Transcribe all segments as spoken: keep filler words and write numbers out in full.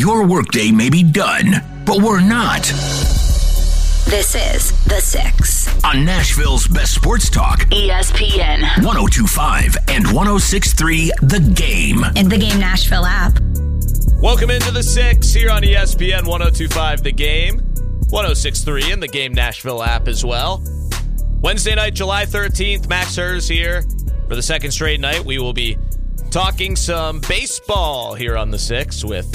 Your workday may be done, but we're not. This is The Six. On Nashville's best sports talk, E S P N. one oh two point five and one oh six point three The Game. And The Game Nashville app. Welcome into The Six here on E S P N one oh two point five The Game, one oh six point three and The Game Nashville app as well. Wednesday night, July thirteenth, Max Hers here. For the second straight night, we will be talking some baseball here on The Six with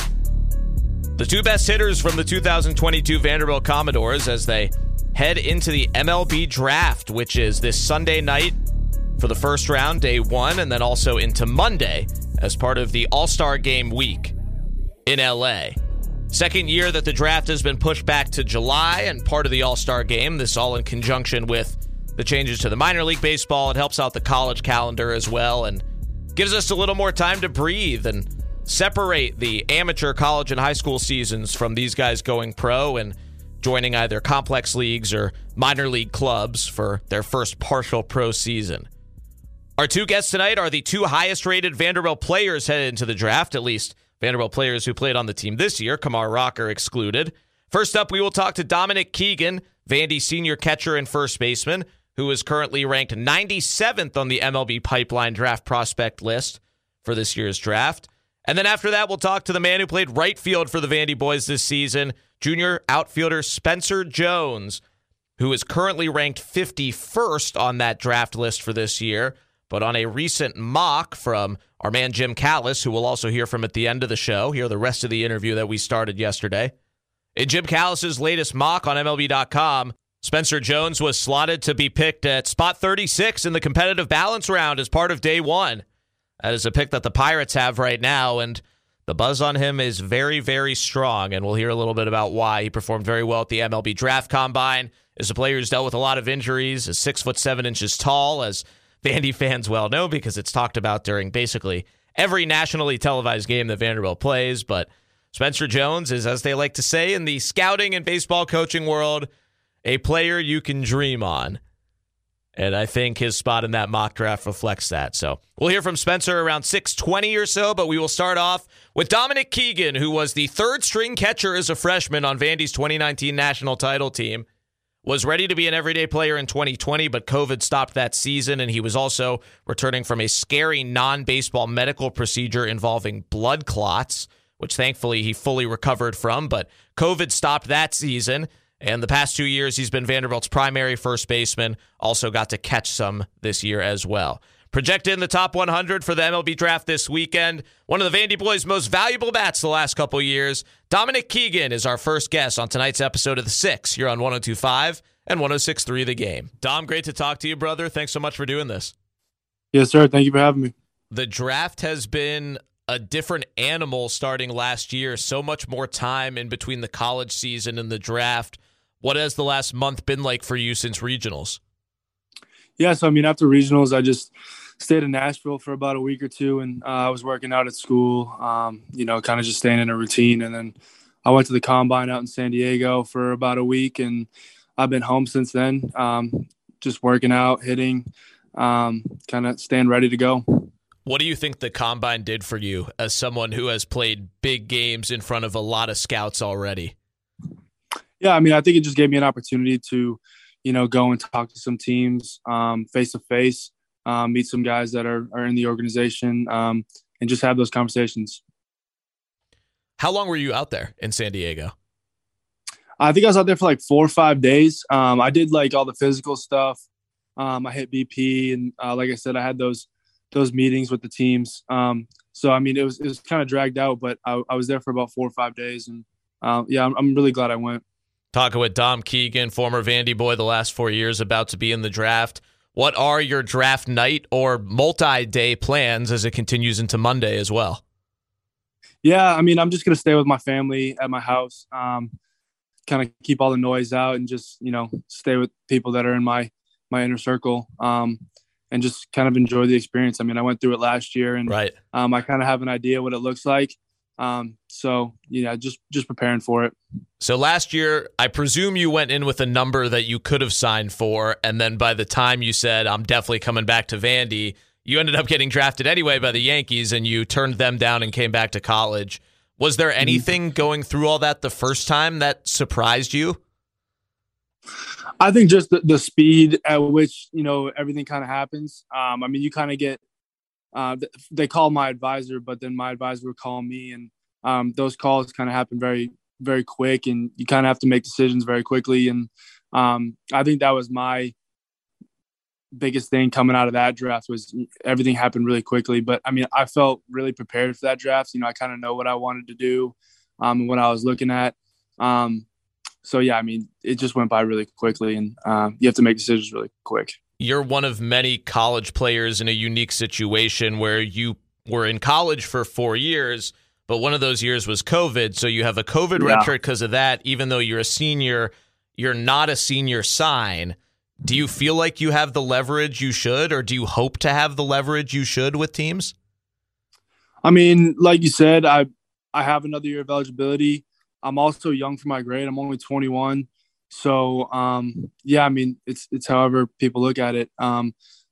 the two best hitters from the two thousand twenty-two Vanderbilt Commodores as they head into the M L B draft, which is this Sunday night for the first round, day one, and then also into Monday as part of the All-Star Game week in L A. Second year that the draft has been pushed back to July and part of the All-Star Game. This all in conjunction with the changes to the minor league baseball. It helps out the college calendar as well and gives us a little more time to breathe and separate the amateur college and high school seasons from these guys going pro and joining either complex leagues or minor league clubs for their first partial pro season. Our two guests tonight are the two highest rated Vanderbilt players headed into the draft, at least Vanderbilt players who played on the team this year, Kumar Rocker excluded. First up, we will talk to Dominic Keegan, Vandy senior catcher and first baseman, who is currently ranked ninety-seventh on the M L B Pipeline draft prospect list for this year's draft. And then after that, we'll talk to the man who played right field for the Vandy boys this season, junior outfielder Spencer Jones, who is currently ranked fifty-first on that draft list for this year. But on a recent mock from our man Jim Callis, who we'll also hear from at the end of the show, hear the rest of the interview that we started yesterday. In Jim Callis's latest mock on M L B dot com, Spencer Jones was slotted to be picked at spot thirty-six in the competitive balance round as part of day one. That is a pick that the Pirates have right now, and the buzz on him is very, very strong, and we'll hear a little bit about why. He performed very well at the M L B Draft Combine. Is a player who's dealt with a lot of injuries, is six foot seven inches tall, as Vandy fans well know because it's talked about during basically every nationally televised game that Vanderbilt plays. But Spencer Jones is, as they like to say in the scouting and baseball coaching world, a player you can dream on. And I think his spot in that mock draft reflects that. So we'll hear from Spencer around six twenty or so, but we will start off with Dominic Keegan, who was the third string catcher as a freshman on Vandy's twenty nineteen national title team. Was ready to be an everyday player in twenty twenty, but COVID stopped that season, and he was also returning from a scary non-baseball medical procedure involving blood clots, which thankfully he fully recovered from, but COVID stopped that season. And the past two years, he's been Vanderbilt's primary first baseman. Also got to catch some this year as well. Projected in the top one hundred for the M L B draft this weekend. One of the Vandy boys' most valuable bats the last couple years. Dominic Keegan is our first guest on tonight's episode of The Six here on one oh two point five and one oh six point three The Game. Dom, great to talk to you, brother. Thanks so much for doing this. Yes, sir. Thank you for having me. The draft has been a different animal starting last year. So much more time in between the college season and the draft. What has the last month been like for you since regionals? Yeah, so I mean, after regionals, I just stayed in Nashville for about a week or two, and uh, I was working out at school, um, you know, kind of just staying in a routine. And then I went to the Combine out in San Diego for about a week, and I've been home since then, um, just working out, hitting, um, kind of staying ready to go. What do you think the Combine did for you as someone who has played big games in front of a lot of scouts already? Yeah, I mean, I think it just gave me an opportunity to, you know, go and talk to some teams um, face-to-face, um, meet some guys that are, are in the organization, um, and just have those conversations. How long were you out there in San Diego? I think I was out there for like four or five days. Um, I did like all the physical stuff. Um, I hit B P, and uh, like I said, I had those those meetings with the teams. Um, so, I mean, it was it was kind of dragged out, but I, I was there for about four or five days, and uh, yeah, I'm, I'm really glad I went. Talking with Dom Keegan, former Vandy boy the last four years, about to be in the draft. What are your draft night or multi-day plans as it continues into Monday as well? Yeah, I mean, I'm just going to stay with my family at my house, um, kind of keep all the noise out and just, you know, stay with people that are in my, my inner circle, um, and just kind of enjoy the experience. I mean, I went through it last year, and right. um, I kind of have an idea what it looks like. Um, so, yeah, just, just preparing for it. So last year, I presume you went in with a number that you could have signed for, and then by the time you said, I'm definitely coming back to Vandy, you ended up getting drafted anyway by the Yankees, and you turned them down and came back to college. Was there anything going through all that the first time that surprised you? I think just the, the speed at which, you know, everything kind of happens. Um, I mean, you kind of get, uh, they call my advisor, but then my advisor would call me, and um, those calls kind of happen very, very quick, and you kind of have to make decisions very quickly. And um, I think that was my biggest thing coming out of that draft, was everything happened really quickly. But I mean, I felt really prepared for that draft. You know, I kind of know what I wanted to do um, and what I was looking at. Um, so yeah, I mean, it just went by really quickly, and uh, you have to make decisions really quick. You're one of many college players in a unique situation where you were in college for four years, but one of those years was COVID. So you have a COVID Yeah. redshirt because of that. Even though you're a senior, you're not a senior sign. Do you feel like you have the leverage you should, or do you hope to have the leverage you should with teams? I mean, like you said, I I have another year of eligibility. I'm also young for my grade. I'm only twenty-one. So, um, yeah, I mean, it's it's however people look at it. Um,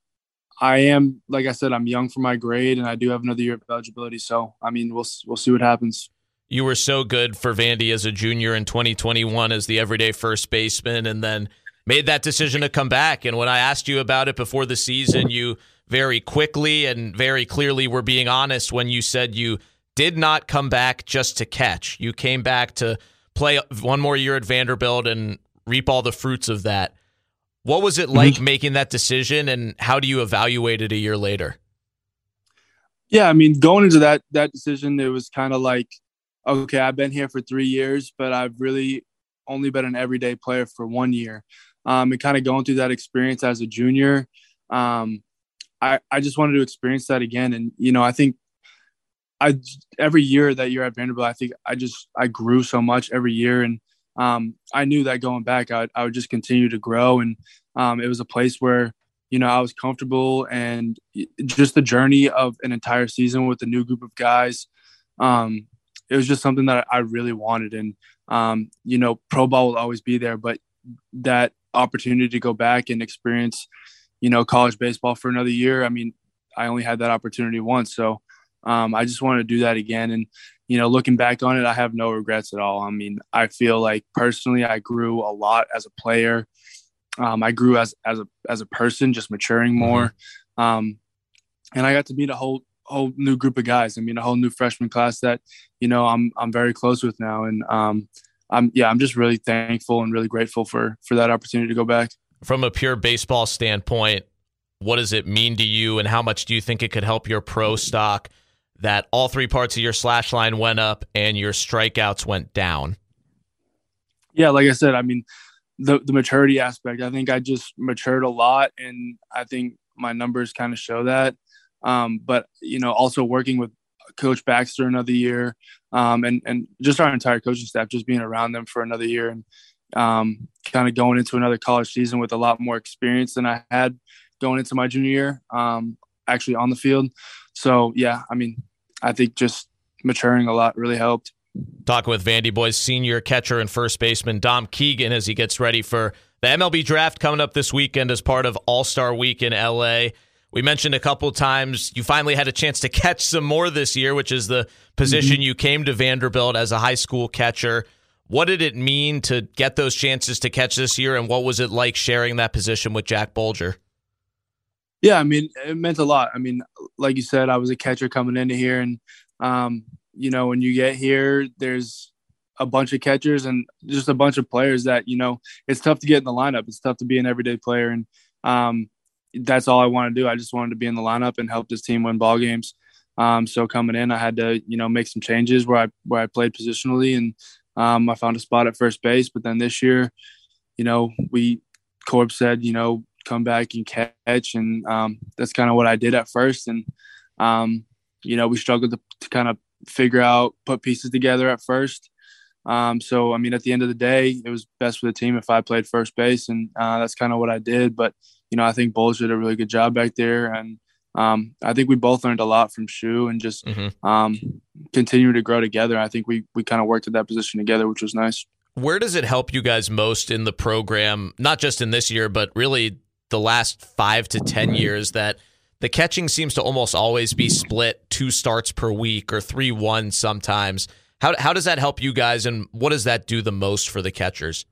I am, like I said, I'm young for my grade, and I do have another year of eligibility. So, I mean, we'll we'll see what happens. You were so good for Vandy as a junior in twenty twenty-one as the everyday first baseman, and then made that decision to come back. And when I asked you about it before the season, you very quickly and very clearly were being honest when you said you did not come back just to catch. You came back to play one more year at Vanderbilt and reap all the fruits of that. What was it like mm-hmm. making that decision, and how do you evaluate it a year later? Yeah, I mean, going into that that decision, it was kind of like, okay, I've been here for three years, but I've really only been an everyday player for one year. Um, and kind of going through that experience as a junior, um, I, I just wanted to experience that again. And, you know, I think I every year that you're at Vanderbilt, I think I just I grew so much every year. And um, I knew that going back, I, I would just continue to grow. And um, it was a place where, you know, I was comfortable, and just the journey of an entire season with a new group of guys. Um, it was just something that I really wanted. And, um, you know, pro ball will always be there, but that opportunity to go back and experience, you know, college baseball for another year. I mean, I only had that opportunity once. So um, I just wanted to do that again. And, you know, looking back on it, I have no regrets at all. I mean, I feel like personally I grew a lot as a player. Um, I grew as, as a, as a person, just maturing more. Um, and I got to meet a whole, whole new group of guys. I mean, a whole new freshman class that, you know, I'm, I'm very close with now. And, um, I'm, yeah, I'm just really thankful and really grateful for, for that opportunity to go back. From a pure baseball standpoint, what does it mean to you, and how much do you think it could help your pro stock that all three parts of your slash line went up and your strikeouts went down? Yeah, like I said, I mean, the, the maturity aspect, I think I just matured a lot, and I think my numbers kind of show that. Um, but, you know, also working with Coach Baxter another year, um, and, and just our entire coaching staff, just being around them for another year, and um, kind of going into another college season with a lot more experience than I had going into my junior year, um, actually on the field. So, yeah, I mean, I think just maturing a lot really helped. Talking with Vandy Boys senior catcher and first baseman Dom Keegan as he gets ready for the M L B draft coming up this weekend as part of All-Star Week in L A. We mentioned a couple of times you finally had a chance to catch some more this year, which is the position mm-hmm. you came to Vanderbilt as a high school catcher. What did it mean to get those chances to catch this year, and what was it like sharing that position with Jack Bolger? Yeah, I mean, it meant a lot. I mean, like you said, I was a catcher coming into here, and, um, you know, when you get here, there's a bunch of catchers and just a bunch of players that, you know, it's tough to get in the lineup. It's tough to be an everyday player, and um, that's all I want to do. I just wanted to be in the lineup and help this team win ball games. Um, so coming in, I had to, you know, make some changes where I where I played positionally, and um, I found a spot at first base. But then this year, you know, we Corb said, you know, come back and catch, and um, that's kind of what I did at first. And um, you know, we struggled to, to kind of figure out, put pieces together at first. Um, so I mean, at the end of the day, it was best for the team if I played first base, and uh, that's kind of what I did. But you know, I think Bolger did a really good job back there, and um, I think we both learned a lot from Shu, and just mm-hmm. um, continue to grow together. I think we we kind of worked at that position together, which was nice. Where does it help you guys most in the program, not just in this year, but really the last five to ten years, that the catching seems to almost always be split two starts per week or three one sometimes? How how does that help you guys, and what does that do the most for the catchers?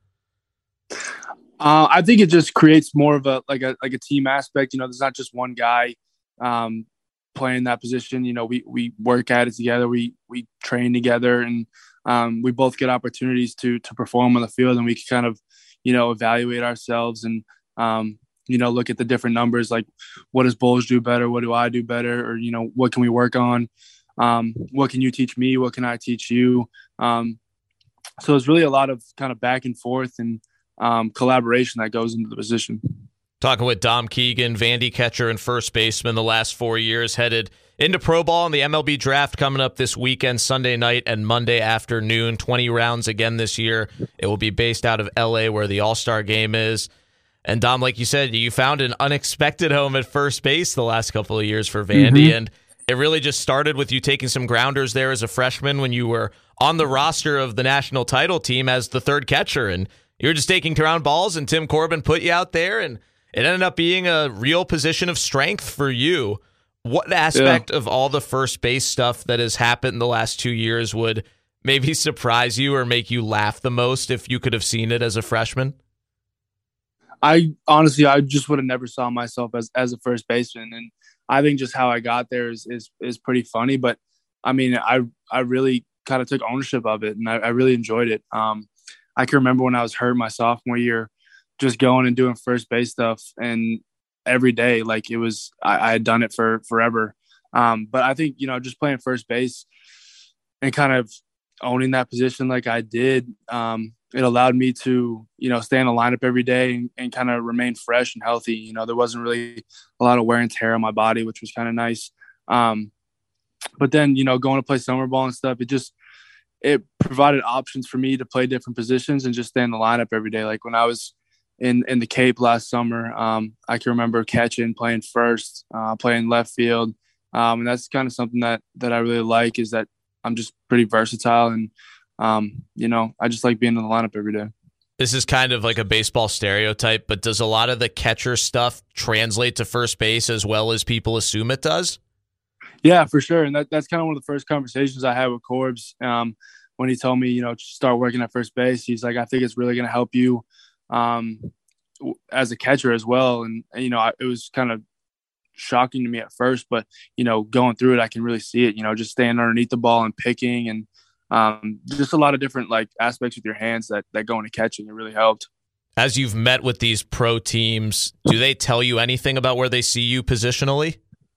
Uh, I think it just creates more of a like a like a team aspect. You know, there's not just one guy um, playing that position. You know, we we work at it together. We we train together, and um, we both get opportunities to to perform on the field, and we can kind of, you know, evaluate ourselves and um, you know, look at the different numbers. Like, what does Bulls do better? What do I do better? Or, you know, what can we work on? Um, what can you teach me? What can I teach you? Um, so it's really a lot of kind of back and forth and um, collaboration that goes into the position. Talking with Dom Keegan, Vandy catcher and first baseman the last four years, headed into pro ball in the M L B draft coming up this weekend, Sunday night and Monday afternoon. twenty rounds again this year. It will be based out of L A where the All-Star game is. And Dom, like you said, you found an unexpected home at first base the last couple of years for Vandy. Mm-hmm. And it really just started with you taking some grounders there as a freshman when you were on the roster of the national title team as the third catcher. And you were just taking ground balls, and Tim Corbin put you out there, and it ended up being a real position of strength for you. What aspect yeah. of all the first base stuff that has happened in the last two years would maybe surprise you or make you laugh the most if you could have seen it as a freshman? I honestly, I just would have never saw myself as, as a first baseman. And I think just how I got there is, is, is pretty funny, but I mean, I, I really kind of took ownership of it, and I, I really enjoyed it. Um, I can remember when I was hurt my sophomore year, just going and doing first base stuff, and every day, like it was, I, I had done it for forever. Um, but I think, you know, just playing first base and kind of owning that position like I did, um, it allowed me to, you know, stay in the lineup every day and, and kind of remain fresh and healthy. You know, there wasn't really a lot of wear and tear on my body, which was kind of nice. Um, but then, you know, going to play summer ball and stuff, it just, it provided options for me to play different positions and just stay in the lineup every day. Like when I was in, in the Cape last summer, um, I can remember catching, playing first, uh, playing left field. Um, and that's kind of something that, that I really like, is that I'm just pretty versatile, and, Um, you know, I just like being in the lineup every day. This is kind of like a baseball stereotype, but does a lot of the catcher stuff translate to first base as well as people assume it does? Yeah, for sure. And that, that's kind of one of the first conversations I had with Corbs um, when he told me, you know, to start working at first base. He's like, I think it's really going to help you um, as a catcher as well. And, you know, I, it was kind of shocking to me at first, but, you know, going through it, I can really see it, you know, just staying underneath the ball and picking, and Um, just a lot of different like aspects with your hands that, that go into catching. It really helped. As you've met with these pro teams, do they tell you anything about where they see you positionally?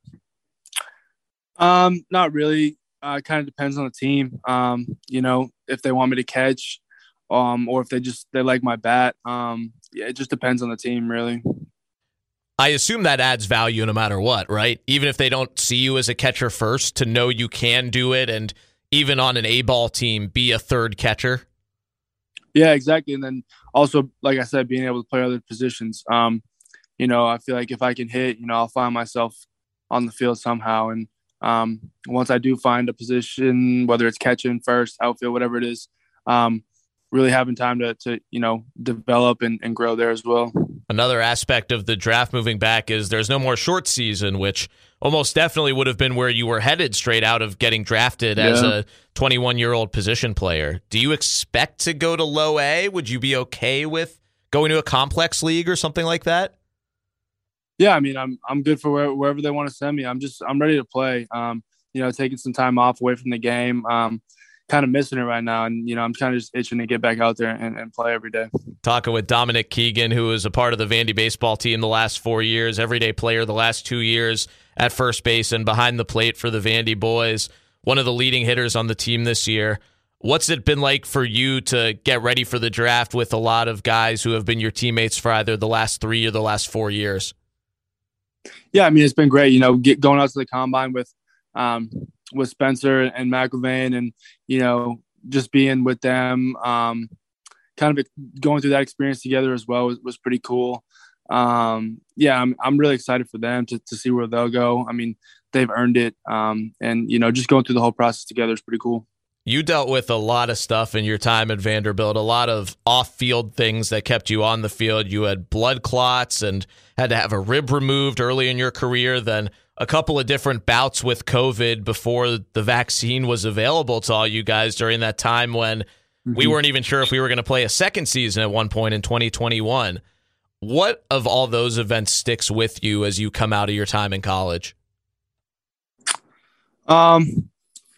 Um, not really. Uh, it kind of depends on the team. Um, you know, if they want me to catch, um, or if they just, they like my bat. Um, yeah, it just depends on the team, really. I assume that adds value no matter what, right? Even if they don't see you as a catcher first, to know you can do it, and even on an A-ball team, be a third catcher. Yeah, exactly. And then also, like I said, being able to play other positions. Um, you know, I feel like if I can hit, you know, I'll find myself on the field somehow. And um, once I do find a position, whether it's catching, first, outfield, whatever it is, um, really having time to, to you know, develop and, and grow there as well. Another aspect of the draft moving back is there's no more short season, which almost definitely would have been where you were headed straight out of getting drafted yeah. as a twenty-one-year-old position player. Do you expect to go to low A? Would you be okay with going to a complex league or something like that? Yeah, I mean, I'm I'm good for where, wherever they want to send me. I'm just I'm ready to play. Um, you know, taking some time off away from the game. Um, kind of missing it right now, and you know, I'm kind of just itching to get back out there and, and play every day. Talking with Dominic Keegan, who is a part of the Vandy baseball team the last four years, everyday player the last two years at first base and behind the plate for the Vandy boys, one of the leading hitters on the team this year. What's it been like for you to get ready for the draft with a lot of guys who have been your teammates for either the last three or the last four years? Yeah, I mean, it's been great, you know, get, going out to the combine with um, with Spencer and McIlvain, and, you know, just being with them, um, kind of going through that experience together as well was, was pretty cool. Um, yeah, I'm I'm really excited for them to, to see where they'll go. I mean, they've earned it. Um, and, you know, just going through the whole process together is pretty cool. You dealt with a lot of stuff in your time at Vanderbilt, a lot of off-field things that kept you on the field. You had blood clots and had to have a rib removed early in your career, then a couple of different bouts with COVID before the vaccine was available to all you guys during that time when mm-hmm. we weren't even sure if we were going to play a second season at one point in twenty twenty-one. What of all those events sticks with you as you come out of your time in college? Um,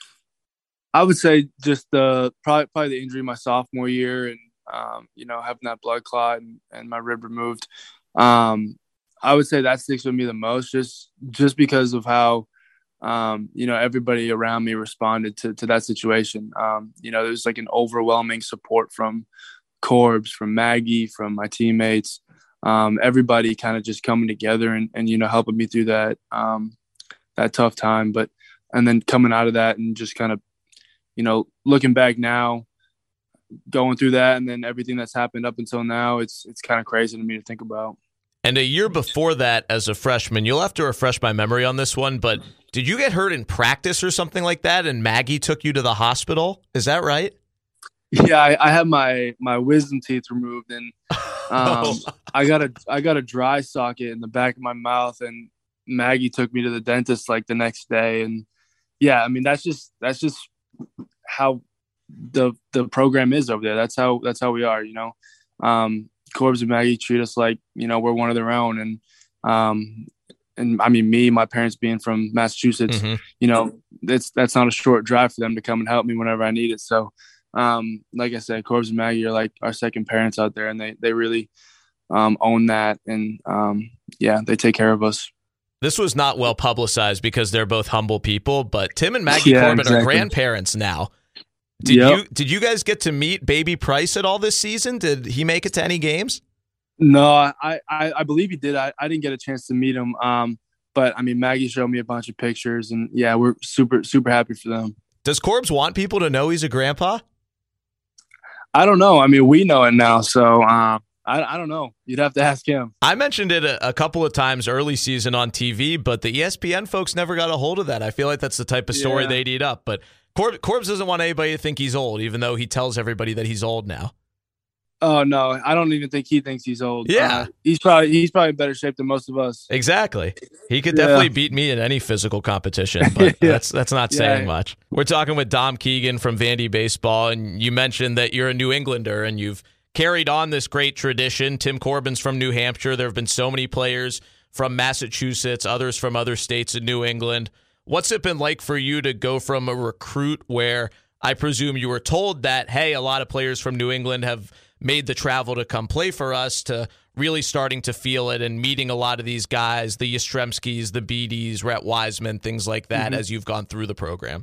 I would say just the probably, probably the injury my sophomore year and, um, you know, having that blood clot and, and my rib removed. Um, I would say that sticks with me the most just, just because of how, um, you know, everybody around me responded to, to that situation. Um, you know, there's like an overwhelming support from Corbs, from Maggie, from my teammates, um, everybody kind of just coming together and, and, you know, helping me through that, um, that tough time. But, and then coming out of that and just kind of, you know, looking back now, going through that and then everything that's happened up until now, it's it's kind of crazy to me to think about. And a year before that as a freshman, you'll have to refresh my memory on this one, but did you get hurt in practice or something like that and Maggie took you to the hospital? Is that right? Yeah, I, I had my, my wisdom teeth removed and um, I got a I got a dry socket in the back of my mouth and Maggie took me to the dentist like the next day. And yeah, I mean, that's just that's just how the the program is over there. That's how that's how we are, you know. Um, Corbs and Maggie treat us like, you know, we're one of their own. And um, and I mean, me, my parents being from Massachusetts, mm-hmm. you know, it's that's not a short drive for them to come and help me whenever I need it. So, um, like I said, Corbs and Maggie are like our second parents out there, and they they really um, own that. And um, yeah, they take care of us. This was not well publicized because they're both humble people, but Tim and Maggie yeah, Corbin exactly. are grandparents now. Did yep. you did you guys get to meet Baby Price at all this season? Did he make it to any games? No, I, I, I believe he did. I, I didn't get a chance to meet him. Um, but I mean, Maggie showed me a bunch of pictures, and yeah, we're super super happy for them. Does Corbs want people to know he's a grandpa? I don't know. I mean, we know it now, so um, I I don't know. You'd have to ask him. I mentioned it a, a couple of times early season on T V, but the E S P N folks never got a hold of that. I feel like that's the type of story yeah. they'd eat up, but. Corb, Corbs doesn't want anybody to think he's old, even though he tells everybody that he's old now. Oh no, I don't even think he thinks he's old. Yeah, uh, he's probably he's probably in better shape than most of us. Exactly. He could definitely yeah. beat me in any physical competition, but yeah. that's that's not yeah. saying much. We're talking with Dom Keegan from Vandy Baseball, and you mentioned that you're a New Englander and you've carried on this great tradition. Tim Corbin's from New Hampshire. There have been so many players from Massachusetts, others from other states in New England. What's it been like for you to go from a recruit where I presume you were told that, hey, a lot of players from New England have made the travel to come play for us, to really starting to feel it and meeting a lot of these guys, the Yastrzemskis, the Beatties, Rhett Wiseman, things like that, mm-hmm. as you've gone through the program?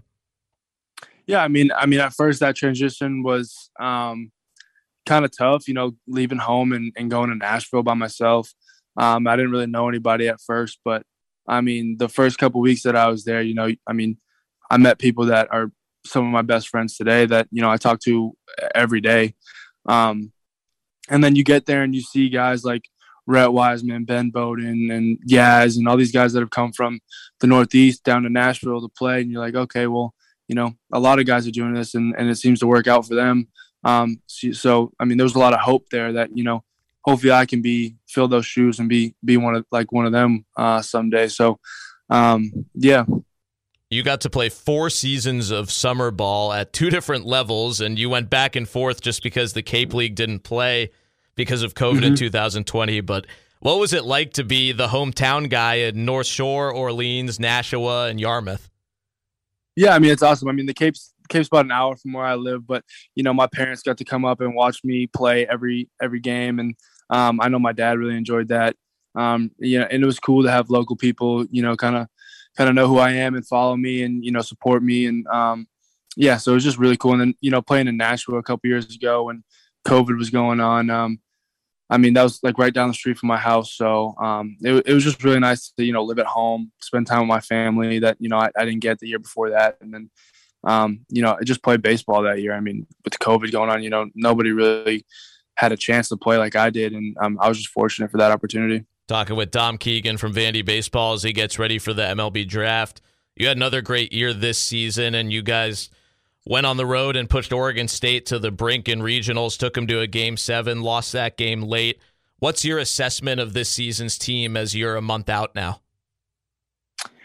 Yeah, I mean, I mean, at first that transition was um, kind of tough, you know, leaving home and, and going to Nashville by myself. Um, I didn't really know anybody at first, but I mean, the first couple of weeks that I was there, you know, I mean, I met people that are some of my best friends today that, you know, I talk to every day. Um, and then you get there and you see guys like Rhett Wiseman, Ben Bowden, and Yaz, and all these guys that have come from the Northeast down to Nashville to play. And you're like, okay, well, you know, a lot of guys are doing this and, and it seems to work out for them. Um, so, so, I mean, there was a lot of hope there that, you know, hopefully I can be fill those shoes and be be one of like one of them uh, someday. So, um, yeah. You got to play four seasons of summer ball at two different levels, and you went back and forth just because the Cape League didn't play because of COVID mm-hmm. in two thousand twenty. But what was it like to be the hometown guy in North Shore, Orleans, Nashua, and Yarmouth? Yeah, I mean, it's awesome. I mean, the Cape's Cape's about an hour from where I live, but you know, my parents got to come up and watch me play every every game, and um, I know my dad really enjoyed that. Um, you know, and it was cool to have local people, you know, kind of kind of know who I am and follow me and you know support me, and um, yeah, so it was just really cool. And then you know, playing in Nashville a couple years ago when COVID was going on, um, I mean, that was like right down the street from my house, so um, it, it was just really nice to you know live at home, spend time with my family that you know I, I didn't get the year before that, and then. Um, you know, I just played baseball that year. I mean, with the COVID going on, you know, nobody really had a chance to play like I did. And um, I was just fortunate for that opportunity. Talking with Dom Keegan from Vandy Baseball as he gets ready for the M L B draft. You had another great year this season, and you guys went on the road and pushed Oregon State to the brink in regionals, took them to a game seven, lost that game late. What's your assessment of this season's team as you're a month out now?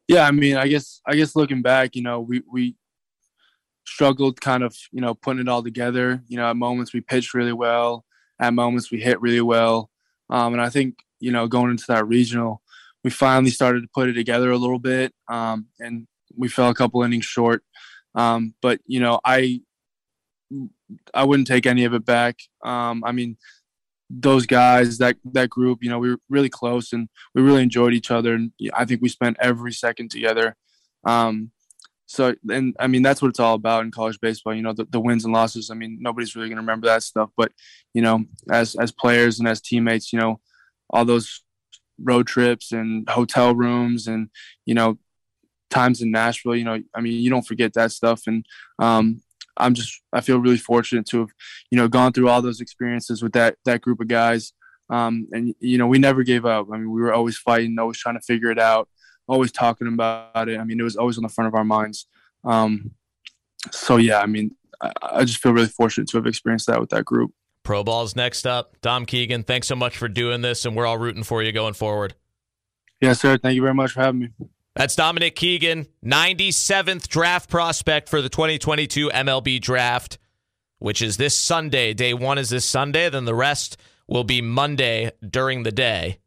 Yeah, I mean, I guess I guess looking back, you know, we we struggled kind of, you know, putting it all together. You know, at moments we pitched really well, at moments we hit really well, um, and I think, you know, going into that regional, we finally started to put it together a little bit, um, and we fell a couple innings short. Um, but you know, I I wouldn't take any of it back. Um, I mean, those guys, that that group, you know, we were really close and we really enjoyed each other. And I think we spent every second together. Um, so, and I mean, that's what it's all about in college baseball, you know, the, the wins and losses. I mean, nobody's really going to remember that stuff. But, you know, as as players and as teammates, you know, all those road trips and hotel rooms and, you know, times in Nashville, you know, I mean, you don't forget that stuff. And, um, I'm just, I feel really fortunate to have, you know, gone through all those experiences with that, that group of guys. Um, and, you know, we never gave up. I mean, we were always fighting, always trying to figure it out, always talking about it. I mean, it was always on the front of our minds. Um, so, yeah, I mean, I, I just feel really fortunate to have experienced that with that group. Pro Ball's next up. Dom Keegan, thanks so much for doing this, and we're all rooting for you going forward. Yes, sir. Thank you very much for having me. That's Dominic Keegan, ninety-seventh draft prospect for the twenty twenty-two M L B draft, which is this Sunday. Day one is this Sunday. Then the rest will be Monday during the day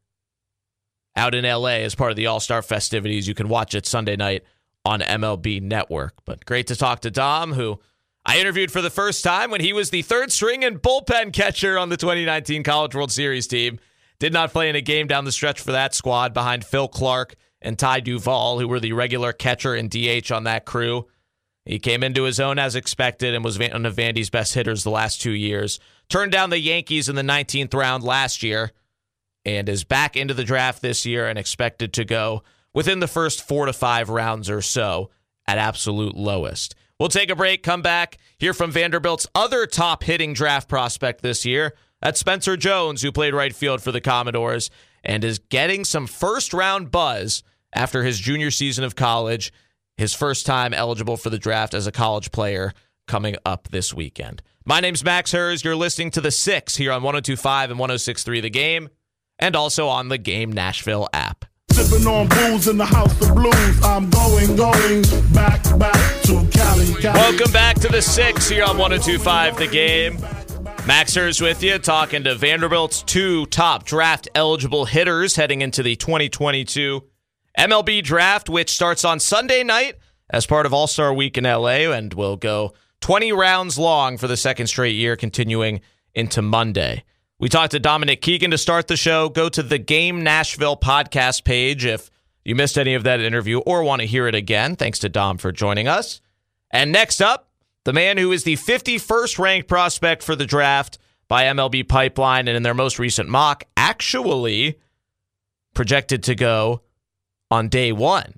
out in L A as part of the All-Star festivities. You can watch it Sunday night on M L B Network. But great to talk to Dom, who I interviewed for the first time when he was the third string and bullpen catcher on the twenty nineteen College World Series team. Did not play in a game down the stretch for that squad behind Phil Clark and Ty Duvall, who were the regular catcher and D H on that crew. He came into his own as expected and was one of Vandy's best hitters the last two years. Turned down the Yankees in the nineteenth round last year and is back into the draft this year and expected to go within the first four to five rounds or so at absolute lowest. We'll take a break, come back, hear from Vanderbilt's other top hitting draft prospect this year. That's Spencer Jones, who played right field for the Commodores and is getting some first round buzz after his junior season of college, his first time eligible for the draft as a college player coming up this weekend. My name's Max Hers. You're listening to The Six here on one oh two point five and one oh six point three The Game, and also on the Game Nashville app. Sipping on booze in the house of blues. I'm going, going back, back to Cali, Cali. Welcome back to The Six here on one oh two point five The Game. Max Hers with you, talking to Vanderbilt's two top draft-eligible hitters heading into the twenty twenty-two M L B draft, which starts on Sunday night as part of All-Star Week in L A and will go twenty rounds long for the second straight year, continuing into Monday. We talked to Dominic Keegan to start the show. Go to the Game Nashville podcast page if you missed any of that interview or want to hear it again. Thanks to Dom for joining us. And next up, the man who is the fifty-first ranked prospect for the draft by M L B Pipeline and in their most recent mock, actually projected to go on day one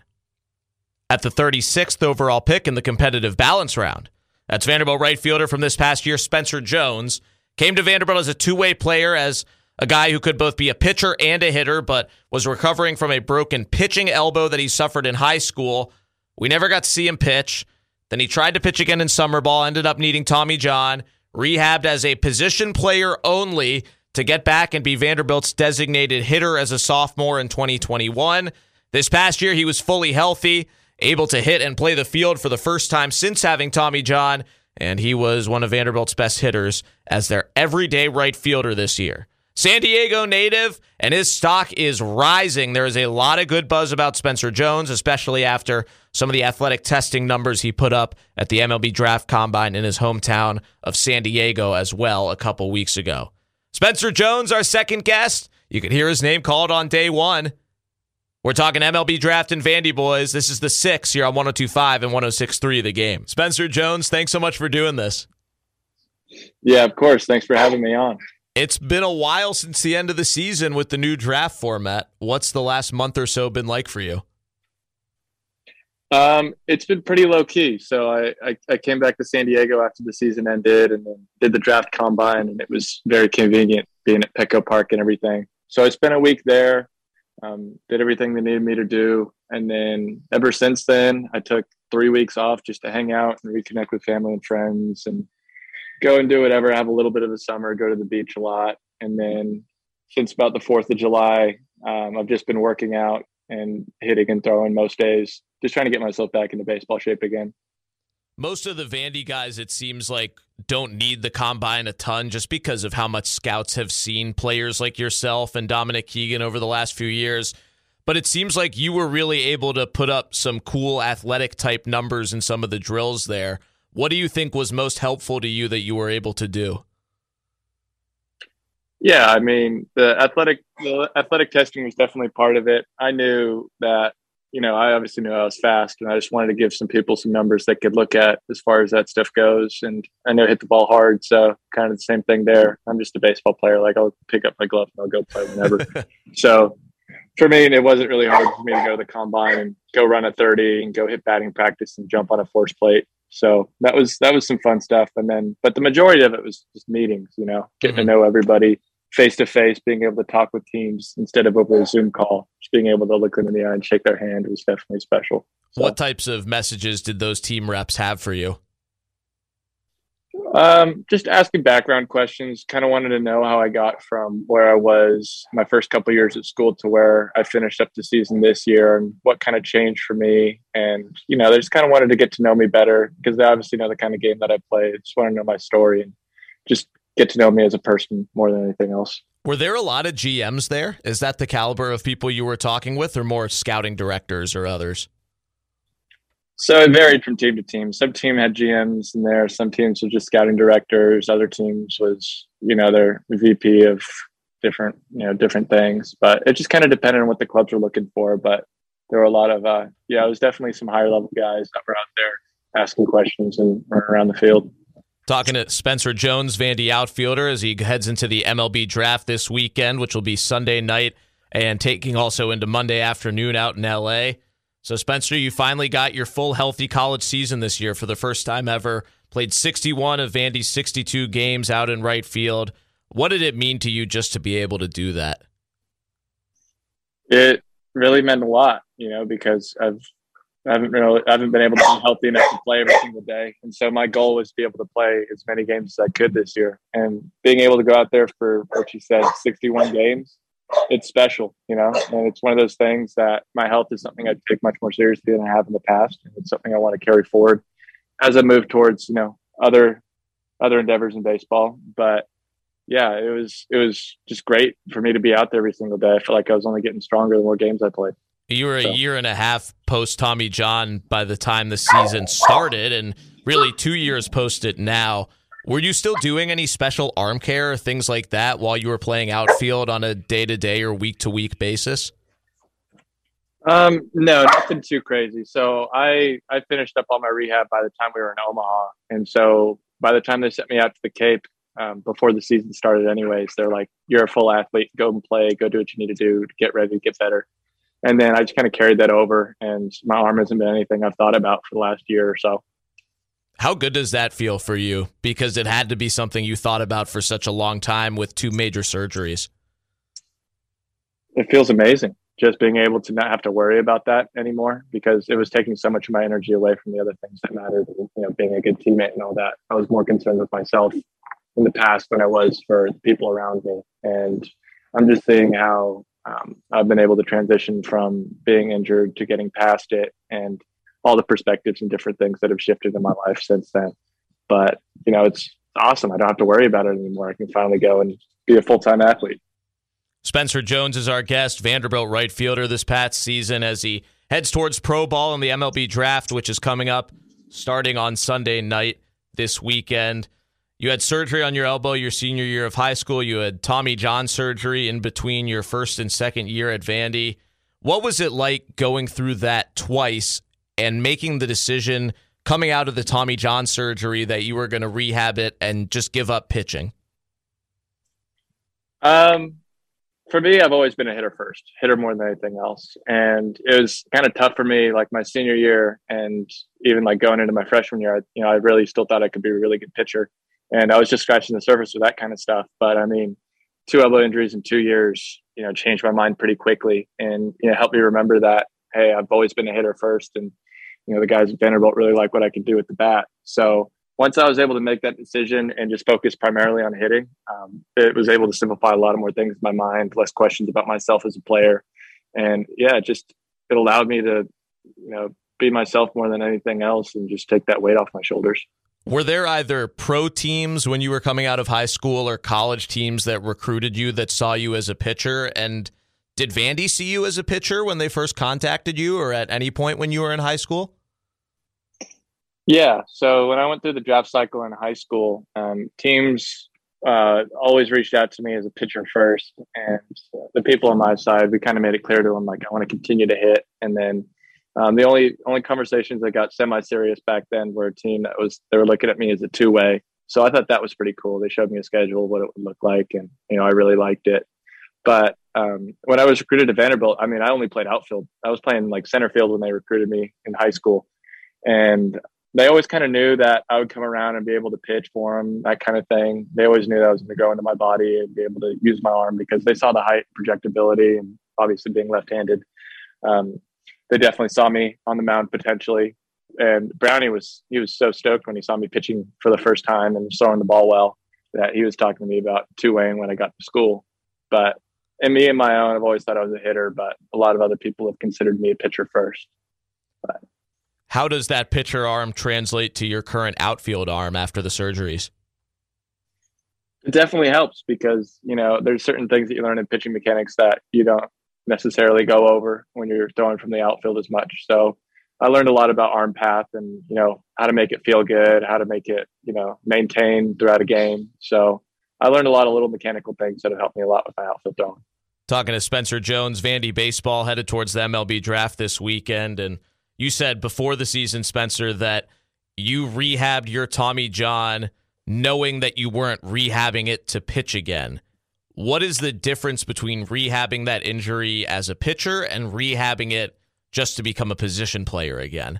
at the thirty-sixth overall pick in the competitive balance round. That's Vanderbilt right fielder from this past year, Spencer Jones. Came to Vanderbilt as a two-way player, as a guy who could both be a pitcher and a hitter, but was recovering from a broken pitching elbow that he suffered in high school. We never got to see him pitch. Then he tried to pitch again in summer ball, ended up needing Tommy John, rehabbed as a position player only to get back and be Vanderbilt's designated hitter as a sophomore in twenty twenty-one. This past year, he was fully healthy, able to hit and play the field for the first time since having Tommy John, and he was one of Vanderbilt's best hitters as their everyday right fielder this year. San Diego native, and his stock is rising. There is a lot of good buzz about Spencer Jones, especially after some of the athletic testing numbers he put up at the M L B Draft Combine in his hometown of San Diego as well a couple weeks ago. Spencer Jones, our second guest. You can hear his name called on day one. We're talking M L B Draft and Vandy Boys. This is The Six here on one oh two point five and one oh six point three The Game. Spencer Jones, thanks so much for doing this. Yeah, of course. Thanks for having me on. It's been a while since the end of the season with the new draft format. What's the last month or so been like for you? Um, it's been pretty low key. So I, I, I came back to San Diego after the season ended and then did the draft combine, and it was very convenient being at Petco Park and everything. So I spent a week there, um, did everything they needed me to do. And then ever since then, I took three weeks off just to hang out and reconnect with family and friends and go and do whatever, have a little bit of the summer, go to the beach a lot. And then since about the fourth of July, um, I've just been working out and hitting and throwing most days. Just trying to get myself back into baseball shape again. Most of the Vandy guys, it seems like, don't need the combine a ton just because of how much scouts have seen players like yourself and Dominic Keegan over the last few years. But it seems like you were really able to put up some cool athletic type numbers in some of the drills there. What do you think was most helpful to you that you were able to do? Yeah, I mean, the athletic the athletic testing was definitely part of it. I knew that, you know, I obviously knew I was fast, and I just wanted to give some people some numbers they could look at as far as that stuff goes. And I know I hit the ball hard, so kind of the same thing there. I'm just a baseball player. Like, I'll pick up my glove and I'll go play whenever. So for me, it wasn't really hard for me to go to the combine and go run a thirty and go hit batting practice and jump on a force plate. So that was that was some fun stuff. And then, but the majority of it was just meetings, you know, getting mm-hmm. to know everybody face to face, being able to talk with teams instead of over a Zoom call. Just being able to look them in the eye and shake their hand was definitely special. So, what types of messages did those team reps have for you? Um, just asking background questions. Kind of wanted to know how I got from where I was my first couple of years at school to where I finished up the season this year, and what kind of changed for me. And, you know, they just kind of wanted to get to know me better because they obviously know the kind of game that I play. They just want to know my story and just get to know me as a person more than anything else. Were there a lot of G Ms there? Is that the caliber of people you were talking with, or more scouting directors or others? So it varied from team to team. Some team had G Ms in there. Some teams were just scouting directors. Other teams was, you know, their V P of different, you know, different things. But it just kind of depended on what the clubs were looking for. But there were a lot of, uh, yeah, it was definitely some higher level guys that were out there asking questions and running around the field. Talking to Spencer Jones, Vandy outfielder, as he heads into the M L B draft this weekend, which will be Sunday night and taking also into Monday afternoon out in L A. So, Spencer, you finally got your full healthy college season this year for the first time ever. Played sixty-one of Vandy's sixty-two games out in right field. What did it mean to you just to be able to do that? It really meant a lot, you know, because I've I haven't really I haven't been able to be healthy enough to play every single day, and so my goal was to be able to play as many games as I could this year. And being able to go out there for what you said, sixty-one games. It's special, you know, and it's one of those things that my health is something I take much more seriously than I have in the past. And it's something I want to carry forward as I move towards, you know, other, other endeavors in baseball. But yeah, it was, it was just great for me to be out there every single day. I feel like I was only getting stronger the more games I played. You were a so. year and a half post Tommy John by the time the season started, and really two years post it now. Were you still doing any special arm care or things like that while you were playing outfield on a day-to-day or week-to-week basis? Um, no, nothing too crazy. So I, I finished up all my rehab by the time we were in Omaha. And so by the time they sent me out to the Cape, um, before the season started anyways, they're like, you're a full athlete, go and play, go do what you need to do to get ready to get better. And then I just kind of carried that over, and my arm hasn't been anything I've thought about for the last year or so. How good does that feel for you? Because it had to be something you thought about for such a long time with two major surgeries. It feels amazing just being able to not have to worry about that anymore, because it was taking so much of my energy away from the other things that mattered. You know, being a good teammate and all that. I was more concerned with myself in the past than I was for the people around me. And I'm just seeing how um, I've been able to transition from being injured to getting past it, and all the perspectives and different things that have shifted in my life since then. But, you know, it's awesome. I don't have to worry about it anymore. I can finally go and be a full-time athlete. Spencer Jones is our guest, Vanderbilt right fielder this past season, as he heads towards pro ball in the M L B draft, which is coming up starting on Sunday night this weekend. You had surgery on your elbow your senior year of high school. You had Tommy John surgery in between your first and second year at Vandy. What was it like going through that twice and making the decision coming out of the Tommy John surgery that you were going to rehab it and just give up pitching? Um, for me, I've always been a hitter first, hitter more than anything else. And it was kind of tough for me, like my senior year and even like going into my freshman year, I, you know, I really still thought I could be a really good pitcher. And I was just scratching the surface with that kind of stuff. But I mean, two elbow injuries in two years, you know, changed my mind pretty quickly, and, you know, helped me remember that, hey, I've always been a hitter first. And, you know, the guys at Vanderbilt really like what I could do with the bat. So once I was able to make that decision and just focus primarily on hitting, um, it was able to simplify a lot of more things in my mind, less questions about myself as a player, And yeah, it just, it allowed me to, you know, be myself more than anything else and just take that weight off my shoulders. Were there either pro teams when you were coming out of high school or college teams that recruited you that saw you as a pitcher? And did Vandy see you as a pitcher when they first contacted you or at any point when you were in high school? Yeah. So when I went through the draft cycle in high school, um, teams uh, always reached out to me as a pitcher first. And the people on my side, we kind of made it clear to them, like, I want to continue to hit. And then um, the only only conversations that got semi-serious back then were a team that was, they were looking at me as a two-way. So I thought that was pretty cool. They showed me a schedule, what it would look like. And, you know, I really liked it. But um, when I was recruited to Vanderbilt, I mean, I only played outfield. I was playing like center field when they recruited me in high school. And they always kind of knew that I would come around and be able to pitch for them, that kind of thing. They always knew that I was going to go into my body and be able to use my arm because they saw the height, projectability, and obviously being left-handed. Um, they definitely saw me on the mound potentially. And Brownie was, he was so stoked when he saw me pitching for the first time and throwing the ball well that he was talking to me about two-waying when I got to school. But and me and my own, I've always thought I was a hitter, but a lot of other people have considered me a pitcher first. But how does that pitcher arm translate to your current outfield arm after the surgeries? It definitely helps because, you know, there's certain things that you learn in pitching mechanics that you don't necessarily go over when you're throwing from the outfield as much. So I learned a lot about arm path and, you know, how to make it feel good, how to make it, you know, maintain throughout a game. So I learned a lot of little mechanical things that have helped me a lot with my outfield throwing. Talking to Spencer Jones, Vandy baseball headed towards the M L B draft this weekend. And you said before the season, Spencer, that you rehabbed your Tommy John knowing that you weren't rehabbing it to pitch again. What is the difference between rehabbing that injury as a pitcher and rehabbing it just to become a position player again?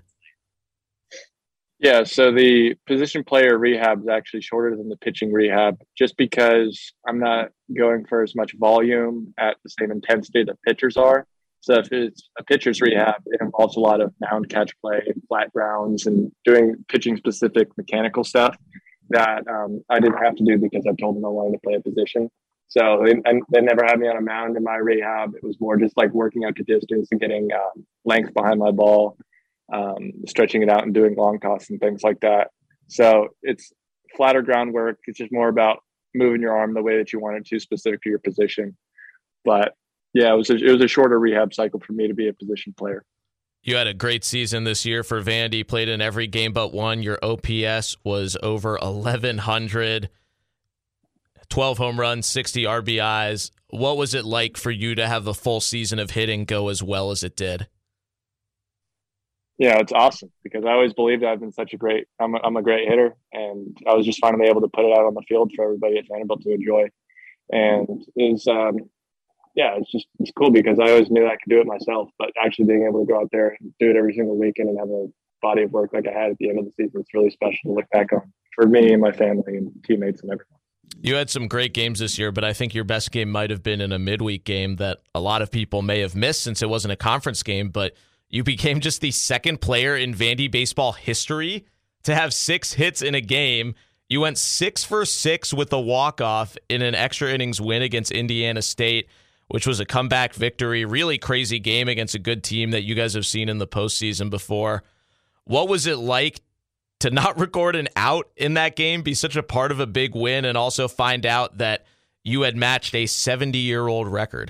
Yeah, so the position player rehab is actually shorter than the pitching rehab just because I'm not going for as much volume at the same intensity that pitchers are. So if it's a pitcher's rehab, it involves a lot of mound catch play and flat grounds and doing pitching specific mechanical stuff that um, I didn't have to do because I told them I wanted to play a position. So they, and they never had me on a mound in my rehab. It was more just like working out to distance and getting um, length behind my ball, um, stretching it out and doing long toss and things like that. So it's flatter groundwork. It's just more about moving your arm the way that you want it to, specific to your position. But yeah, it was a, it was a shorter rehab cycle for me to be a position player. You had a great season this year for Vandy, played in every game but one. Your O P S was over eleven hundred, twelve home runs, sixty R B Is. What was it like for you to have the full season of hitting go as well as it did? Yeah, it's awesome because I always believed I've been such a great, I'm a, I'm a great hitter, and I was just finally able to put it out on the field for everybody at Vanderbilt to enjoy. And it's, um, yeah, it's just, it's cool because I always knew I could do it myself, but actually being able to go out there and do it every single weekend and have a body of work like I had at the end of the season, it's really special to look back on for me and my family and teammates and everyone. You had some great games this year, but I think your best game might have been in a midweek game that a lot of people may have missed since it wasn't a conference game, but you became just the second player in Vandy baseball history to have six hits in a game. You went six for six with a walk-off in an extra innings win against Indiana State, which was a comeback victory. Really crazy game against a good team that you guys have seen in the postseason before. What was it like to not record an out in that game, be such a part of a big win, and also find out that you had matched a seventy-year-old record?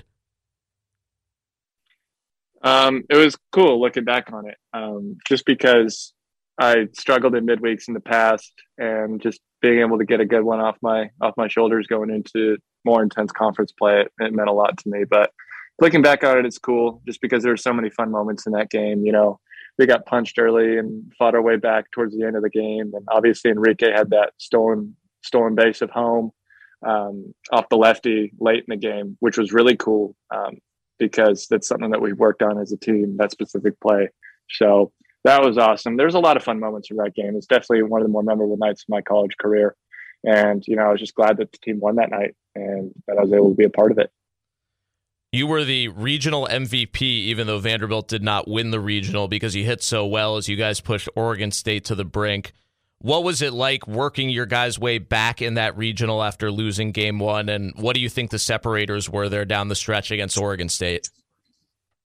Um, it was cool looking back on it, um, just because I struggled in midweeks in the past, and just being able to get a good one off my off my shoulders going into more intense conference play, it, it meant a lot to me. But looking back on it, it's cool just because there were so many fun moments in that game. You know, we got punched early and fought our way back towards the end of the game, and obviously Enrique had that stolen stolen base of home um, off the lefty late in the game, which was really cool. Um, because that's something that we've worked on as a team, that specific play. So that was awesome. There's a lot of fun moments in that game. It's definitely one of the more memorable nights of my college career. And, you know, I was just glad that the team won that night and that I was able to be a part of it. You were the regional M V P, even though Vanderbilt did not win the regional because you hit so well as you guys pushed Oregon State to the brink. What was it like working your guys' way back in that regional after losing game one? And what do you think the separators were there down the stretch against Oregon State?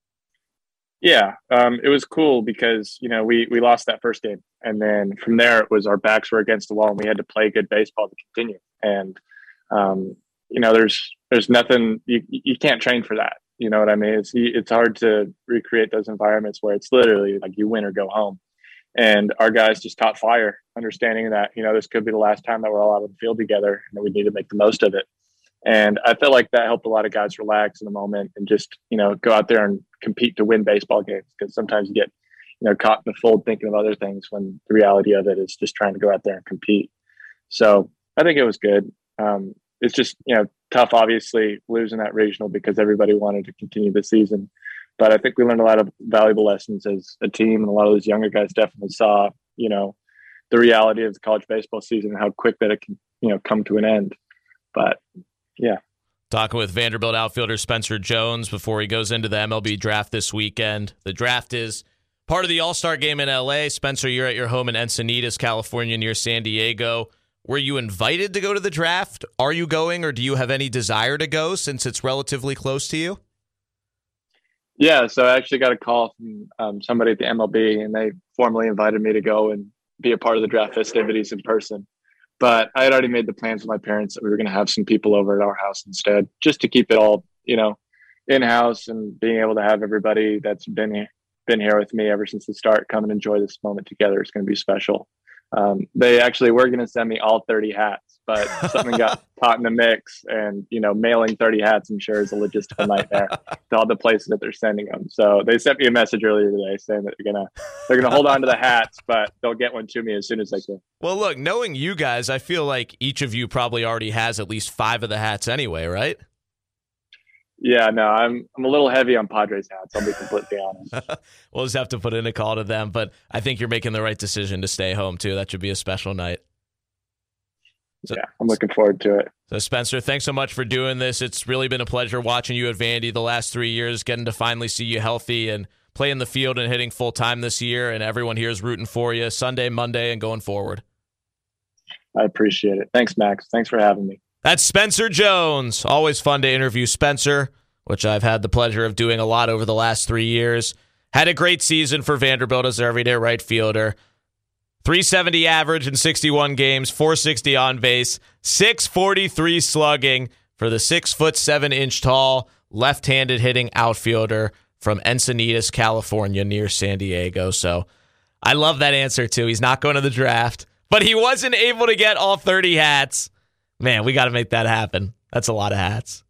Yeah, um, it was cool because, you know, we, we lost that first game. And then from there, it was our backs were against the wall and we had to play good baseball to continue. And, um, you know, there's there's nothing, you, you can't train for that. You know what I mean? It's, it's hard to recreate those environments where it's literally like you win or go home. And our guys just caught fire, understanding that, you know, this could be the last time that we're all out on the field together and that we need to make the most of it. And I feel like that helped a lot of guys relax in the moment and just, you know, go out there and compete to win baseball games. Because sometimes you get, you know, caught in the fold thinking of other things when the reality of it is just trying to go out there and compete. So I think it was good. Um, it's just, you know, tough, obviously, losing that regional because everybody wanted to continue the season. But I think we learned a lot of valuable lessons as a team. And a lot of those younger guys definitely saw, you know, the reality of the college baseball season and how quick that it can, you know, come to an end. But yeah. Talking with Vanderbilt outfielder Spencer Jones before he goes into the M L B draft this weekend. The draft is part of the All-Star game in L A. Spencer, you're at your home in Encinitas, California, near San Diego. Were you invited to go to the draft? Are you going, or do you have any desire to go since it's relatively close to you? Yeah, so I actually got a call from um, somebody at the M L B, and they formally invited me to go and be a part of the draft festivities in person. But I had already made the plans with my parents that we were going to have some people over at our house instead, just to keep it all, you know, in-house and being able to have everybody that's been here, been here with me ever since the start come and enjoy this moment together. It's going to be special. Um, they actually were going to send me all thirty hats, but something got caught in the mix, and, you know, mailing thirty hats, I'm sure, is a logistical nightmare to all the places that they're sending them. So they sent me a message earlier today saying that they're going to, they're going to hold on to the hats, but they'll get one to me as soon as they can. Well, look, knowing you guys, I feel like each of you probably already has at least five of the hats anyway, right? Yeah, no, I'm I'm a little heavy on Padres hats, I'll be completely honest. We'll just have to put in a call to them, but I think you're making the right decision to stay home, too. That should be a special night. So, yeah, I'm looking forward to it. So, Spencer, thanks so much for doing this. It's really been a pleasure watching you at Vandy the last three years, getting to finally see you healthy and play in the field and hitting full-time this year, and everyone here is rooting for you Sunday, Monday, and going forward. I appreciate it. Thanks, Max. Thanks for having me. That's Spencer Jones. Always fun to interview Spencer, which I've had the pleasure of doing a lot over the last three years. Had a great season for Vanderbilt as their everyday right fielder. three seventy average in sixty-one games, four sixty on base, six forty-three slugging for the six foot seven inch tall left-handed hitting outfielder from Encinitas, California, near San Diego. So I love that answer too. He's not going to the draft, but he wasn't able to get all thirty hats. Man, we got to make that happen. That's a lot of hats.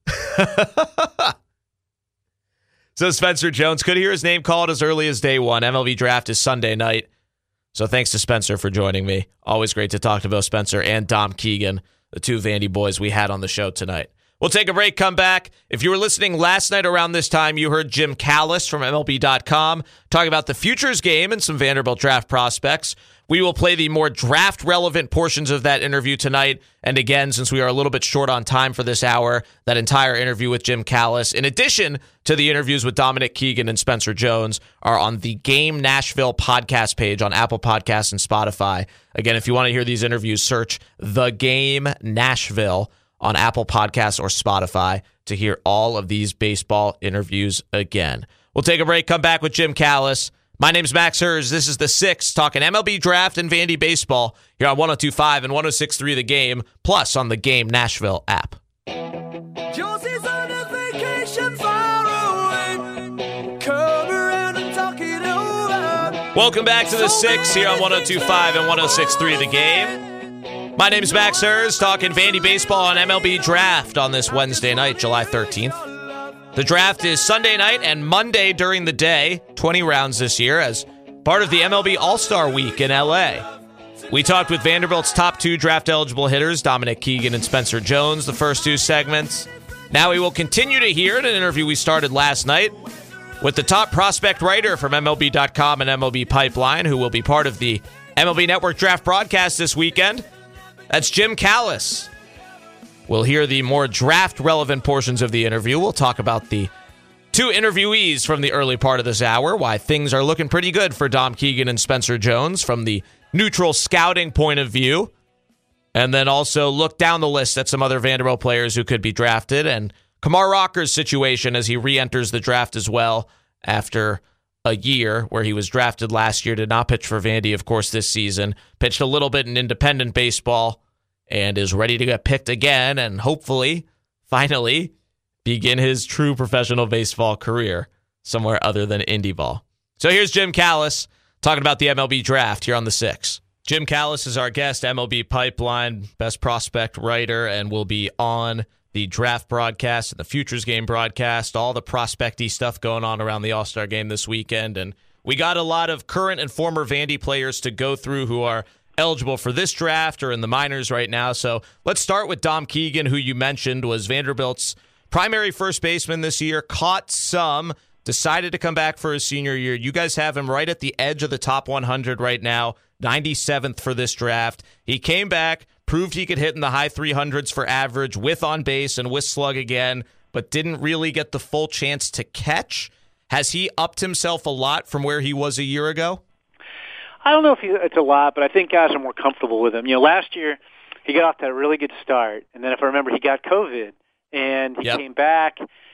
So Spencer Jones could hear his name called as early as day one. M L B draft is Sunday night. So thanks to Spencer for joining me. Always great to talk to both Spencer and Dom Keegan, the two Vandy boys we had on the show tonight. We'll take a break, come back. If you were listening last night around this time, you heard Jim Callis from M L B dot com talking about the futures game and some Vanderbilt draft prospects. We will play the more draft-relevant portions of that interview tonight. And again, since we are a little bit short on time for this hour, that entire interview with Jim Callis, in addition to the interviews with Dominic Keegan and Spencer Jones, are on the Game Nashville podcast page on Apple Podcasts and Spotify. Again, if you want to hear these interviews, search The Game Nashville on Apple Podcasts or Spotify to hear all of these baseball interviews again. We'll take a break, come back with Jim Callis. My name's Max Hers. This is The Six, talking M L B draft and Vandy baseball here on one oh two point five and one oh six point three The Game, plus on the Game Nashville app. Josie's on a vacation far away. Come around and talk it over. Welcome back to The Six here on one oh two point five and one oh six point three The Game. My name's Max Hers, talking Vandy baseball on M L B draft on this Wednesday night, July thirteenth. The draft is Sunday night and Monday during the day, twenty rounds this year, as part of the M L B All-Star Week in L A. We talked with Vanderbilt's top two draft-eligible hitters, Dominic Keegan and Spencer Jones, the first two segments. Now we will continue to hear in an interview we started last night with the top prospect writer from M L B dot com and M L B Pipeline, who will be part of the M L B Network draft broadcast this weekend. That's Jim Callis. We'll hear the more draft-relevant portions of the interview. We'll talk about the two interviewees from the early part of this hour, why things are looking pretty good for Dom Keegan and Spencer Jones from the neutral scouting point of view, and then also look down the list at some other Vanderbilt players who could be drafted, and Kumar Rocker's situation as he re-enters the draft as well after a year where he was drafted last year, did not pitch for Vandy, of course, this season. Pitched a little bit in independent baseball and is ready to get picked again and hopefully, finally, begin his true professional baseball career somewhere other than indie ball. So here's Jim Callis talking about the M L B draft here on the Six. Jim Callis is our guest, M L B Pipeline, best prospect writer, and will be on the draft broadcast and the Futures Game broadcast, all the prospecty stuff going on around the All-Star Game this weekend. And we got a lot of current and former Vandy players to go through who are eligible for this draft or in the minors right now. So let's start with Dom Keegan, who you mentioned was Vanderbilt's primary first baseman this year, caught some, decided to come back for his senior year. You guys have him right at the edge of the top one hundred right now, ninety-seventh for this draft. He came back, proved he could hit in the high three hundreds for average with on base and with slug again, but didn't really get the full chance to catch. Has he upped himself a lot from where he was a year ago? I don't know if he, it's a lot, but I think guys are more comfortable with him. You know, last year he got off to a really good start, and then if I remember, he got COVID, and he yep. came back,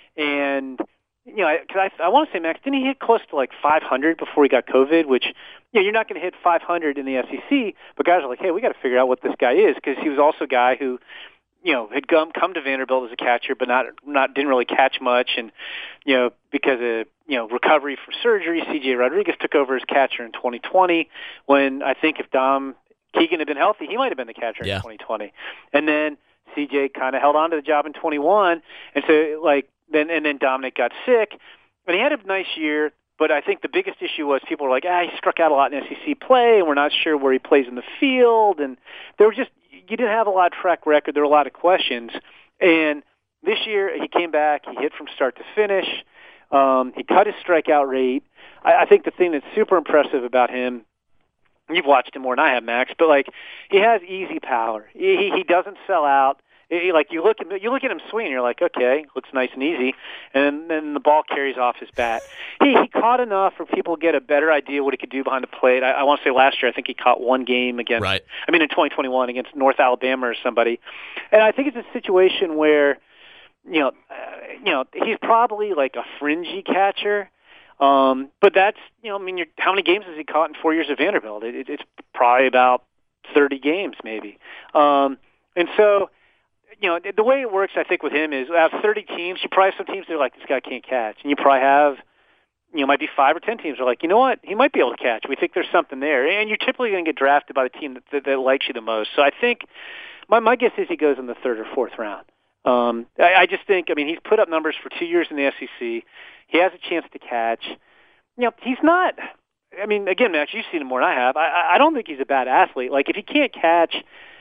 and you know, because I, I want to say, Max, didn't he hit close to like five hundred before he got COVID? Which, you know, you're not going to hit five hundred in the S E C, but guys are like, hey, we got to figure out what this guy is, because he was also a guy who, you know, had come come to Vanderbilt as a catcher, but not not didn't really catch much, and you know, because of you know recovery from surgery, C J Rodriguez took over as catcher in twenty twenty. When I think if Dom Keegan had been healthy, he might have been the catcher yeah. in twenty twenty, and then C J kind of held on to the job in twenty-one, and so like. Then and then Dominic got sick, and he had a nice year. But I think the biggest issue was people were like, ah, he struck out a lot in S E C play, and we're not sure where he plays in the field. And there were just you didn't have a lot of track record. There were a lot of questions. And this year he came back. He hit from start to finish. Um, he cut his strikeout rate. I, I think the thing that's super impressive about him. You've watched him more than I have, Max, but like he has easy power. He he doesn't sell out. He, like you look at you look at him swing, and you're like, okay, looks nice and easy, and then the ball carries off his bat. He he caught enough for people to get a better idea what he could do behind the plate. I, I want to say last year, I think he caught one game against. Right. I mean, in twenty twenty-one against North Alabama or somebody, and I think it's a situation where, you know, uh, you know, he's probably like a fringy catcher. Um, but that's you know, I mean, you're, how many games has he caught in four years at Vanderbilt? It, it, it's probably about thirty games, maybe. Um, and so. You know, the way it works, I think, with him is out of thirty teams, you probably have some teams that are like, this guy can't catch. And you probably have, you know, might be five or ten teams that are like, you know what, he might be able to catch. We think there's something there. And you're typically going to get drafted by the team that, that, that likes you the most. So I think my, my guess is he goes in the third or fourth round. Um, I, I just think, I mean, he's put up numbers for two years in the S E C. He has a chance to catch. You know, he's not, I mean, again, Max, you've seen him more than I have. I, I don't think he's a bad athlete. Like, if he can't catch,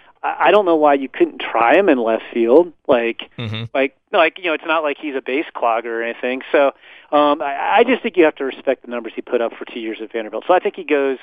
I don't know why you couldn't try him in left field. Like, mm-hmm. like, like you know, it's not like he's a base clogger or anything. So, um, I, I just think you have to respect the numbers he put up for two years at Vanderbilt. So I think he goes.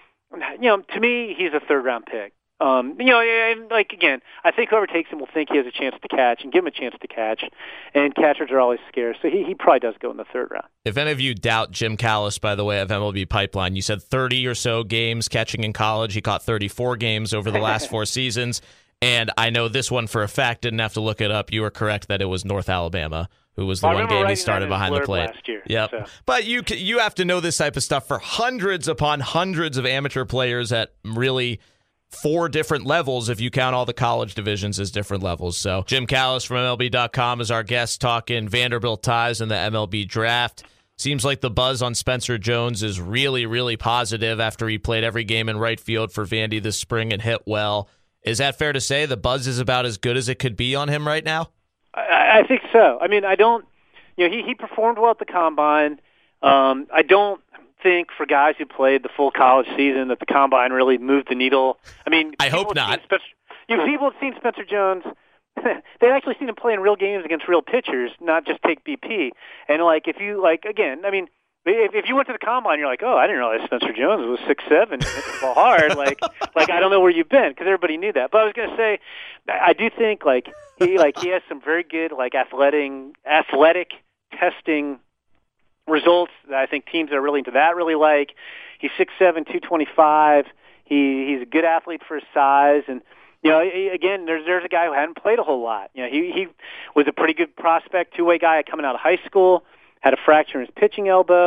You know, to me, he's a third round pick. Um, you know, and like again, I think whoever takes him will think he has a chance to catch and give him a chance to catch. And catchers are always scarce, so he, he probably does go in the third round. If any of you doubt Jim Callis, by the way, of M L B Pipeline, you said thirty or so games catching in college. He caught thirty-four games over the last four seasons. And I know this one for a fact. Didn't have to look it up. You were correct that it was North Alabama who was the well, one game he started behind the plate. Last year, yep. So. But you you have to know this type of stuff for hundreds upon hundreds of amateur players at really four different levels if you count all the college divisions as different levels. So Jim Callis from M L B dot com is our guest talking Vanderbilt ties in the M L B draft. Seems like the buzz on Spencer Jones is really, really positive after he played every game in right field for Vandy this spring and hit well. Is that fair to say? The buzz is about as good as it could be on him right now? I, I think so. I mean, I don't, you know, he, he performed well at the Combine. Um, I don't think for guys who played the full college season that the Combine really moved the needle. I mean, I hope not. Spencer, you know, people have seen Spencer Jones. They've actually seen him play in real games against real pitchers, not just take B P. And, like, if you, like, again, I mean, If, if you went to the Combine, you're like, oh, I didn't realize Spencer Jones was six seven and hit the ball hard. Like, like I don't know where you've been, because everybody knew that. But I was going to say, I do think like he like he has some very good like athletic athletic testing results that I think teams that are really into that really like. He's six seven, two twenty-five. He he's a good athlete for his size, and you know, again, there's there's a guy who hadn't played a whole lot. You know, he he was a pretty good prospect, two way guy coming out of high school. Had a fracture in his pitching elbow,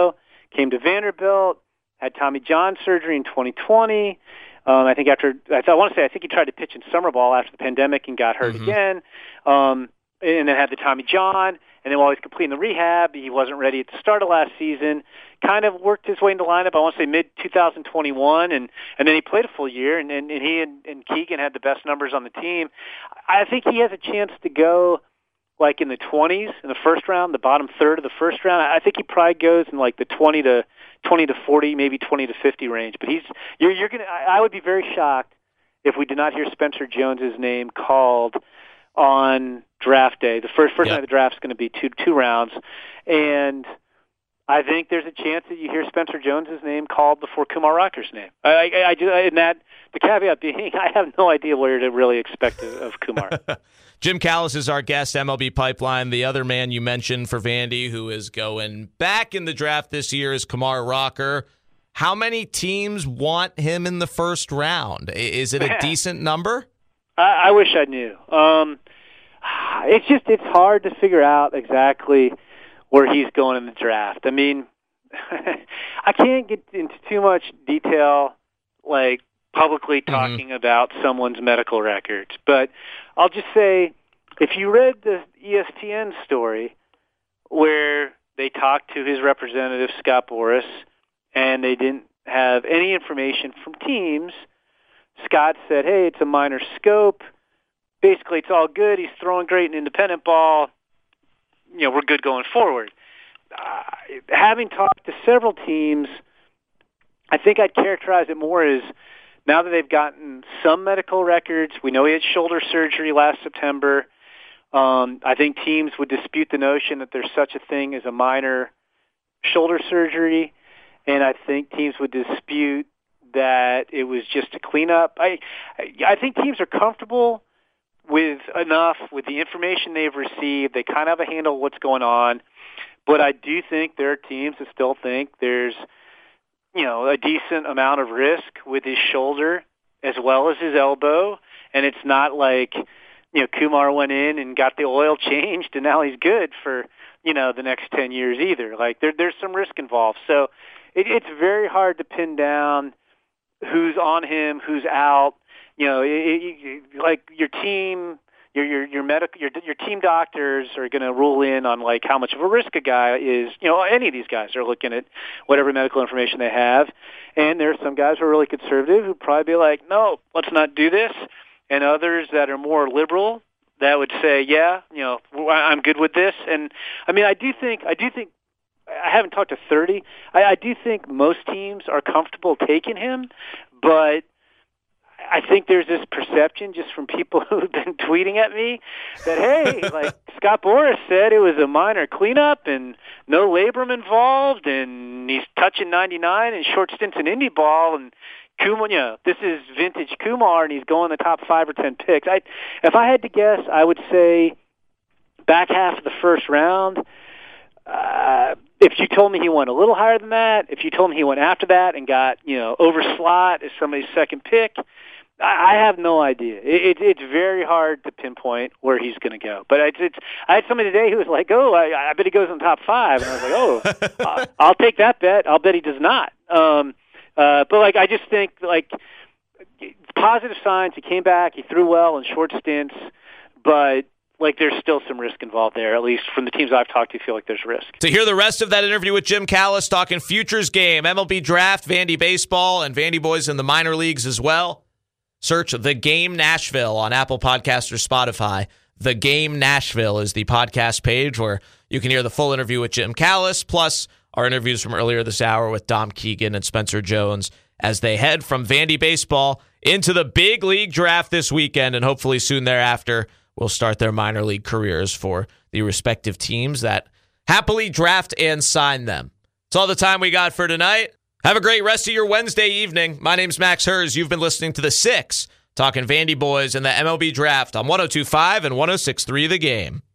came to Vanderbilt, had Tommy John surgery in twenty twenty. Um, I think after I, I want to say I think he tried to pitch in summer ball after the pandemic and got hurt mm-hmm. again, um, and then had the Tommy John. And then while he's completing the rehab, he wasn't ready at the start of last season. Kind of worked his way into lineup. I want to say mid twenty twenty-one, and and then he played a full year. And and, and he and, and Keegan had the best numbers on the team. I think he has a chance to go like in the twenties in the first round, the bottom third of the first round. I think he probably goes in like the twenty to twenty to forty, maybe twenty to fifty range. But he's you're you're gonna. I would be very shocked if we did not hear Spencer Jones's name called on draft day. The first first yep. night of the draft is going to be two two rounds, and I think there's a chance that you hear Spencer Jones's name called before Kumar Rocker's name. I, I, I do, and that the caveat being, I have no idea where to really expect of Kumar. Jim Callis is our guest, M L B Pipeline. The other man you mentioned for Vandy who is going back in the draft this year is Kumar Rocker. How many teams want him in the first round? Is it a decent number? I, I wish I knew. Um, it's just it's hard to figure out exactly where he's going in the draft. I mean, I can't get into too much detail, like publicly talking mm-hmm. about someone's medical records, but I'll just say, if you read the E S P N story where they talked to his representative, Scott Boras, and they didn't have any information from teams, Scott said, hey, it's a minor scope. Basically, it's all good. He's throwing great in independent ball. You know, we're good going forward. Uh, having talked to several teams, I think I'd characterize it more as now that they've gotten some medical records. We know he had shoulder surgery last September. Um, I think teams would dispute the notion that there's such a thing as a minor shoulder surgery, and I think teams would dispute that it was just a cleanup. I, I think teams are comfortable with enough with the information they've received. They kind of have a handle on what's going on. But I do think there are teams that still think there's, you know, a decent amount of risk with his shoulder as well as his elbow. And it's not like, you know, Kumar went in and got the oil changed and now he's good for, you know, the next ten years either. Like there, there's some risk involved. So it, it's very hard to pin down who's on him, who's out. You know, it, it, like your team, your your your medical, your your team doctors are going to rule in on like how much of a risk a guy is. You know, any of these guys are looking at whatever medical information they have, and there are some guys who are really conservative who probably be like, no, let's not do this, and others that are more liberal that would say, yeah, you know, I'm good with this. And I mean, I do think, I do think. I haven't talked to thirty. I, I do think most teams are comfortable taking him, but I think there's this perception just from people who've been tweeting at me that, hey, like Scott Boras said it was a minor cleanup and no labrum involved, and he's touching ninety-nine and short stints in indie ball, and Kumar, you know, this is vintage Kumar, and he's going the top five or ten picks. I, if I had to guess, I would say back half of the first round. Uh, if you told me he went a little higher than that, if you told me he went after that and got, you know, over slot as somebody's second pick, I, I have no idea. It, it, it's very hard to pinpoint where he's going to go. But it's, it's, I had somebody today who was like, oh, I, I bet he goes in the top five. And I was like, oh, uh, I'll take that bet. I'll bet he does not. Um, uh, but, like, I just think, like, positive signs. He came back. He threw well in short stints. But like there's still some risk involved there, at least from the teams I've talked to feel like there's risk. To hear the rest of that interview with Jim Callis talking futures game, M L B draft, Vandy baseball, and Vandy boys in the minor leagues as well, search The Game Nashville on Apple Podcasts or Spotify. The Game Nashville is the podcast page where you can hear the full interview with Jim Callis, plus our interviews from earlier this hour with Dom Keegan and Spencer Jones as they head from Vandy baseball into the big league draft this weekend, and hopefully soon thereafter will start their minor league careers for the respective teams that happily draft and sign them. That's all the time we got for tonight. Have a great rest of your Wednesday evening. My name's Max Hers. You've been listening to The Six, talking Vandy boys and the M L B draft on one oh two point five and one oh six point three The Game.